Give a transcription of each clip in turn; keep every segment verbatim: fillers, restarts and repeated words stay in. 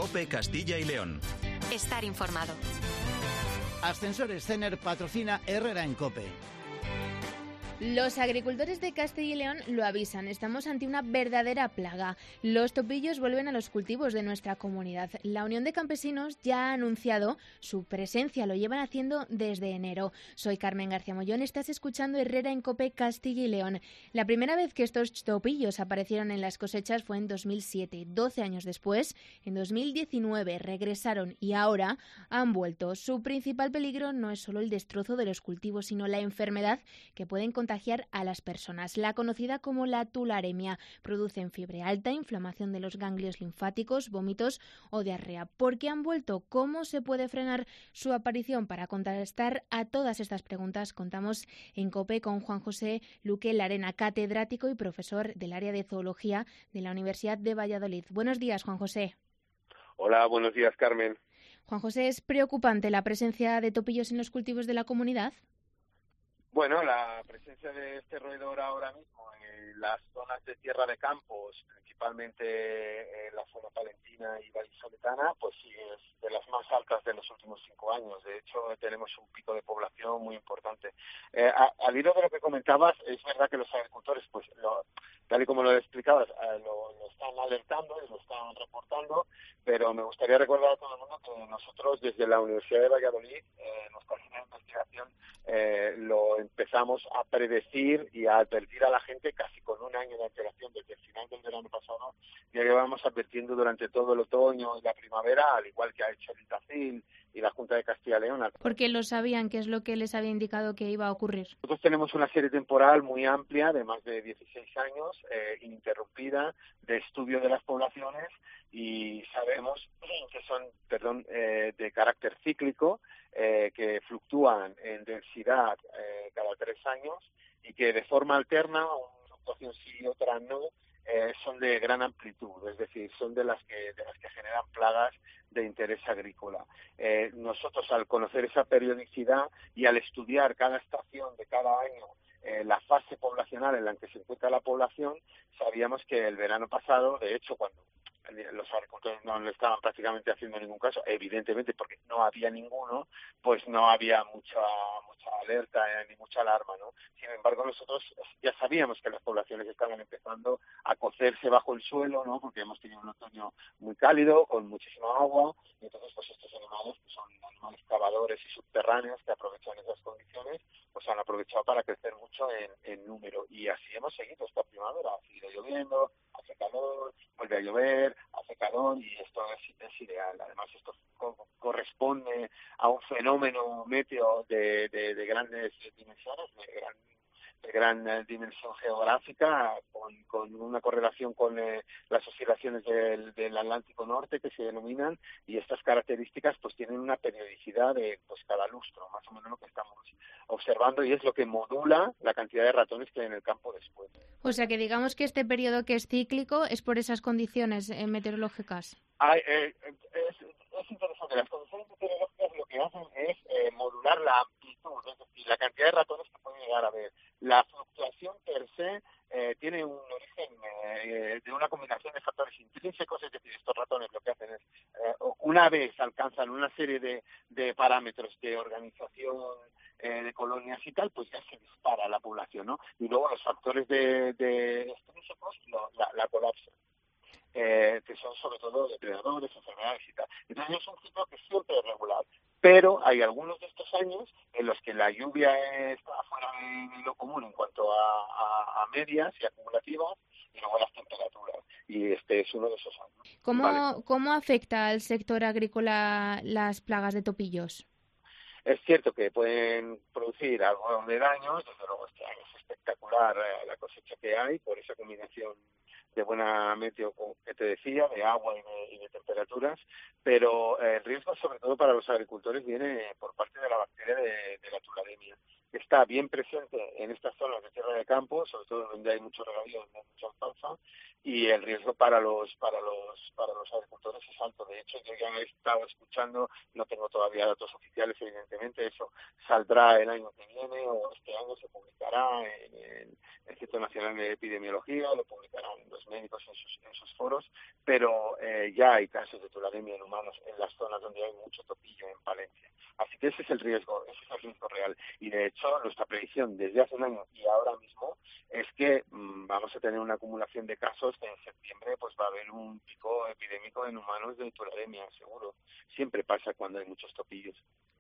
COPE Castilla y León. Estar informado. Ascensores Cener patrocina Herrera en COPE. Los agricultores de Castilla y León lo avisan, estamos ante una verdadera plaga. Los topillos vuelven a los cultivos de nuestra comunidad. La Unión de Campesinos ya ha anunciado su presencia, lo llevan haciendo desde enero. Soy Carmen García Mollón, estás escuchando Herrera en COPE Castilla y León. La primera vez que estos topillos aparecieron en las cosechas fue en dos mil siete. doce años después, en dos mil diecinueve, regresaron y ahora han vuelto. Su principal peligro no es solo el destrozo de los cultivos, sino la enfermedad que pueden contagiar a las personas. La conocida como la tularemia producen fiebre alta, inflamación de los ganglios linfáticos, vómitos o diarrea. ¿Por qué han vuelto? ¿Cómo se puede frenar su aparición? Para contestar a todas estas preguntas contamos en COPE con Juan José Luque Larena, catedrático y profesor del área de zoología de la Universidad de Valladolid. Buenos días, Juan José. Hola, buenos días, Carmen. Juan José, ¿es preocupante la presencia de topillos en los cultivos de la comunidad? Bueno, la presencia de este roedor ahora mismo en las zonas de tierra de campos, principalmente en la zona palentina y vallisoletana, pues sí es de las más altas de los últimos cinco años. De hecho, tenemos un pico de población muy importante. Eh, a, al hilo de lo que comentabas, es verdad que los agricultores, pues lo, tal y como lo explicabas, eh, lo, lo están alertando y lo están reportando, pero me gustaría recordar a todo el mundo que nosotros desde la Universidad de Valladolid, eh, nuestra línea de investigación, eh, lo empezamos a predecir y a advertir a la gente casi con un año de antelación desde el final del verano pasado. Ya llevamos advirtiendo durante todo el otoño y la primavera, al igual que ha hecho el ITACIL y la Junta de Castilla y León. Porque lo sabían, ¿qué es lo que les había indicado que iba a ocurrir? Nosotros tenemos una serie temporal muy amplia, de más de dieciséis años, eh, ininterrumpida, de estudio de las poblaciones, y sabemos que son, perdón, eh, de carácter cíclico, eh, que fluctúan en densidad eh, cada tres años y que de forma alterna, una fluctuación sí y otra no, eh, son de gran amplitud, es decir, son de las que de las que generan plagas de interés agrícola. Eh, nosotros, al conocer esa periodicidad y al estudiar cada estación de cada año, eh, la fase poblacional en la que se encuentra la población, sabíamos que el verano pasado, de hecho, cuando los agricultores no le estaban prácticamente haciendo ningún caso, evidentemente porque no había ninguno, pues no había mucha mucha alerta eh, ni mucha alarma, ¿no? Sin embargo, nosotros ya sabíamos que las poblaciones estaban empezando a cocerse bajo el suelo, ¿no? Porque hemos tenido un otoño muy cálido, con muchísima agua, y entonces pues estos animales, que son animales cavadores y subterráneos que aprovechan esas condiciones, pues han aprovechado para crecer mucho en, en número, y así hemos seguido esta primavera. Ha seguido lloviendo, hace calor, vuelve a llover, hace calor, y esto es, es ideal. Además, esto co- corresponde a un fenómeno meteo de, de, de grandes dimensiones, de gran, de gran eh, dimensión geográfica, con, con una correlación con eh, las oscilaciones del, del Atlántico Norte, que se denominan, y estas características pues tienen una periodicidad de pues cada lustro, más o menos lo que estamos observando, y es lo que modula la cantidad de ratones que hay en el campo después. O sea que digamos que este periodo que es cíclico es por esas condiciones eh, meteorológicas. Hay, eh, es, es interesante. Las condiciones meteorológicas lo que hacen es eh, modular la amplitud, es decir, la cantidad de ratones que pueden llegar a haber. La fluctuación per se eh, tiene un origen eh, de una combinación de factores intrínsecos, es decir, estos ratones lo que hacen es, eh, una vez alcanzan una serie de, de parámetros de organización eh, de colonias y tal, pues ya se dispara la población, ¿no? Y luego los factores de, de extrínsecos lo, la, la colapsan. Eh, que son sobre todo depredadores, enfermedades y tal. Entonces es un ciclo que siempre es regular, pero hay algunos de estos años en los que la lluvia está fuera de lo común en cuanto a, a, a medias y acumulativas, y luego las temperaturas, y este es uno de esos años. ¿Cómo, Vale. ¿Cómo afecta al sector agrícola las plagas de topillos? Es cierto que pueden producir algo de daños, desde luego este año es espectacular eh, la cosecha que hay por esa combinación de buena meteo que te decía, de agua y de, y de temperaturas, pero eh, el riesgo sobre todo para los agricultores viene por parte de la bacteria de, de la tularemia, que está bien presente en estas zonas de tierra de campo, sobre todo donde hay mucho regadío, donde hay mucha alfalfa, y el riesgo para los para los para los agricultores es alto. De hecho, yo ya he estado escuchando, no tengo todavía datos oficiales, evidentemente, eso saldrá el año que viene o este año se publicará en el Instituto Nacional de Epidemiología, lo publicará en dos médicos en sus, en sus foros, pero eh, ya hay casos de tularemia en humanos en las zonas donde hay mucho topillo en Palencia. Así que ese es el riesgo, ese es el riesgo real. Y de hecho, nuestra predicción desde hace un año y ahora mismo es que mmm, vamos a tener una acumulación de casos que en septiembre pues va a haber un pico epidémico en humanos de tularemia, seguro. Siempre pasa cuando hay muchos topillos.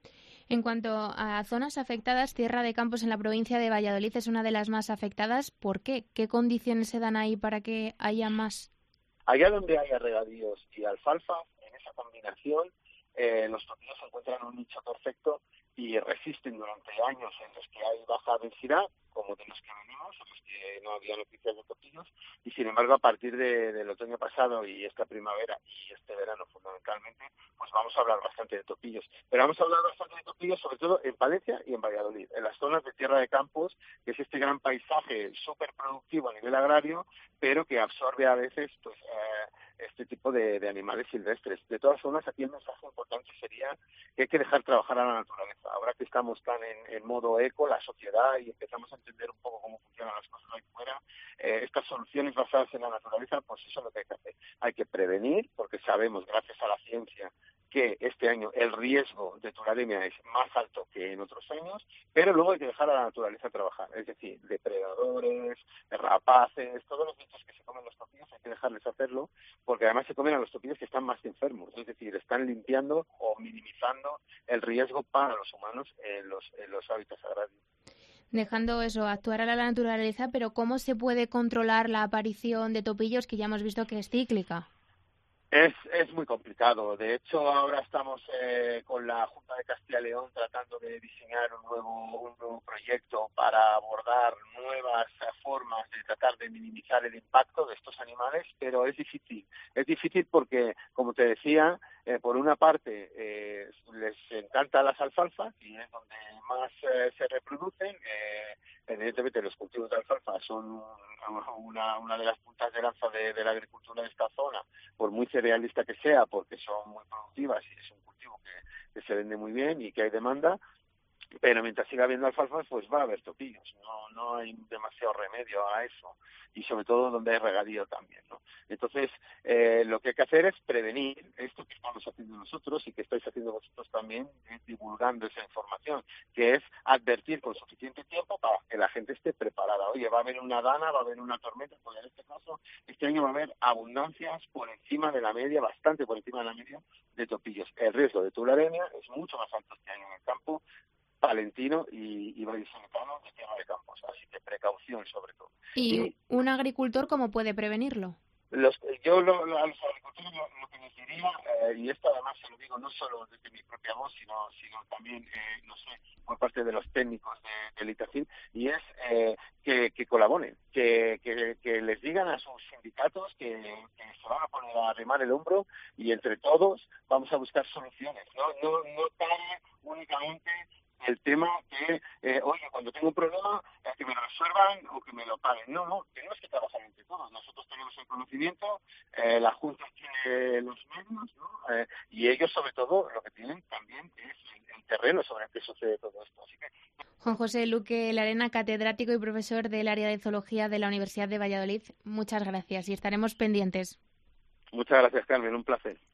En cuanto a zonas afectadas, Tierra de Campos en la provincia de Valladolid es una de las más afectadas. ¿Por qué? ¿Qué condiciones se dan ahí para que haya más? Allá donde haya regadíos y alfalfa, en esa combinación, eh, los topillos encuentran un nicho perfecto y resisten durante años en los que hay baja densidad, como de los que venimos, en los que no había noticias de topillos, y sin embargo a partir de, del otoño pasado y esta primavera y este verano fundamentalmente, pues vamos a hablar bastante de topillos. Pero vamos a hablar bastante de topillos sobre todo en Palencia y en Valladolid, en las zonas de Tierra de Campos, que es este gran paisaje súper productivo a nivel agrario, pero que absorbe a veces pues eh, este tipo de, de animales silvestres. De todas formas, aquí el mensaje importante sería que hay que dejar trabajar a la naturaleza. Ahora que estamos tan en, en modo eco, la sociedad, y empezamos a entender un poco cómo funcionan las cosas ahí fuera, eh, estas soluciones basadas en la naturaleza, pues eso es lo que hay que hacer. Hay que prevenir, porque sabemos, gracias a la ciencia, que este año el riesgo de tularemia es más alto que en otros años, pero luego hay que dejar a la naturaleza trabajar, es decir, depredadores, rapaces, todos los bichos que se comen los topillos hay que dejarles hacerlo, porque además se comen a los topillos que están más enfermos, es decir, están limpiando o minimizando el riesgo para los humanos en los, en los hábitats agrarios. Dejando eso, actuar a la naturaleza, pero ¿cómo se puede controlar la aparición de topillos que ya hemos visto que es cíclica? Es, es muy complicado. De hecho, ahora estamos eh, con la Junta de Castilla y León tratando de diseñar un nuevo, un nuevo proyecto para abordar nuevas eh, formas de tratar de minimizar el impacto de estos animales, pero es difícil. Es difícil porque, como te decía, eh, por una parte eh, les encantan las alfalfas y es donde más eh, se reproducen. Eh, evidentemente, los cultivos de alfalfa son una, una de las puntas de lanza de, de la agricultura de esta zona, por muy cerealista que sea, porque son muy productivas y es un cultivo que, que se vende muy bien y que hay demanda, pero mientras siga habiendo alfalfa, pues va a haber topillos, no no hay demasiado remedio a eso, y sobre todo donde hay regadío también, ¿no? Entonces, eh, lo que hay que hacer es prevenir esto que estamos haciendo nosotros y que estáis haciendo vosotros también, eh, divulgando esa información, que es advertir con suficiente tiempo para que la gente esté preparada. Oye, va a haber una dana, va a haber una tormenta, pues en este caso, este año va a haber abundancias por encima de la media, bastante por encima de la media, de topillos. El riesgo de tularemia es mucho más alto este año en el campo palentino y, y vallisoletano de Tierra de Campos, así que precaución sobre todo. ¿Y, y un agricultor cómo puede prevenirlo? Los, yo lo, lo, a los agricultores lo, lo que les diría, eh, y esto además se lo digo no solo desde mi propia voz, sino, sino también, eh, no sé, por parte de los técnicos de, de Itacil, y es eh, que, que colaboren, que, que, que les digan a sus sindicatos que, que se van a poner a remar el hombro y entre todos vamos a buscar soluciones, no, no, no tan únicamente el tema que, eh, oye, cuando tengo un problema, eh, que me lo resuelvan o que me lo paguen. No, no, tenemos que trabajar entre todos. Nosotros tenemos el conocimiento, eh, la Junta tiene los medios, ¿no? Eh, y ellos, sobre todo, lo que tienen también es el, el terreno sobre el que sucede todo esto. Así que... Juan José Luque Larena, catedrático y profesor del área de zoología de la Universidad de Valladolid, muchas gracias y estaremos pendientes. Muchas gracias, Carmen, un placer.